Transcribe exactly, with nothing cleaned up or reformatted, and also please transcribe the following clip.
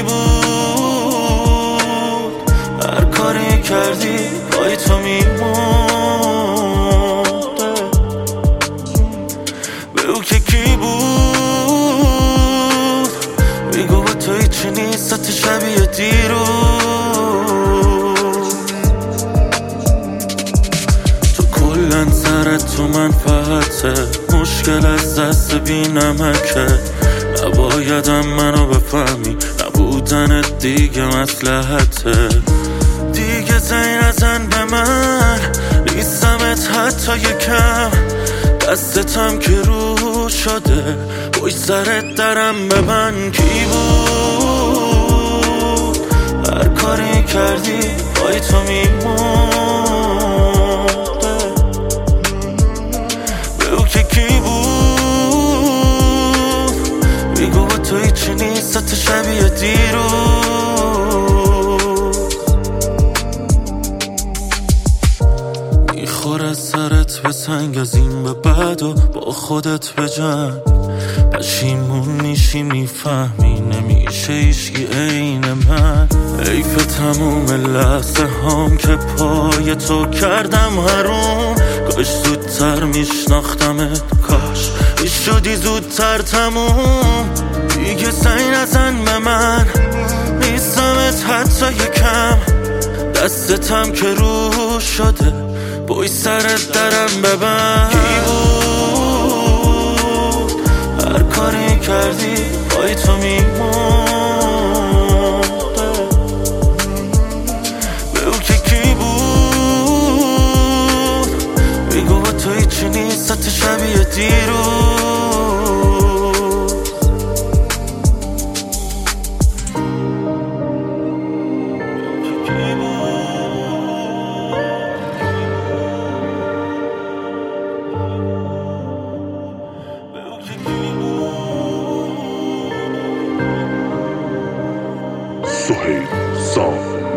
بود هر کاری کردی پای تو میمونده، به او که کی بود میگو با تو هیچی نیست حتی شبیه دیروز. تو کلن سرت تو منفعته، مشکل از دست بی نمکه، نبایدم منو بفهمی نبودنت دیگه مصلحته. دیگه زنگ نزن به من نیستمت حتی یکم، دستتم که رو شده پشت سرت درم ببند. کی بود هر کاری کردی پای تو میمونده، به او که کی بود میگو با تو هیچی نیست حتی شبیه دیروز. میخوره سرت به سنگ از این به بعد و با خودت به جنگ، پشیمون میشی میفهمی نمیشه ایشگی عین من. حیف تموم لحظه هام که پای تو کردم حروم، کاش زودتر میشناختمت، کاش میشدی زودتر تموم. دیگه سعی نزن به من نیستمت حتی یکم، دستتم که رو شده بای سرت درم ببند. کی بود هر کاری کردی پای تو میمونده، به او که کی بود میگو با تو هیچی نیست حتی شبیه دیروز. سهیل صاف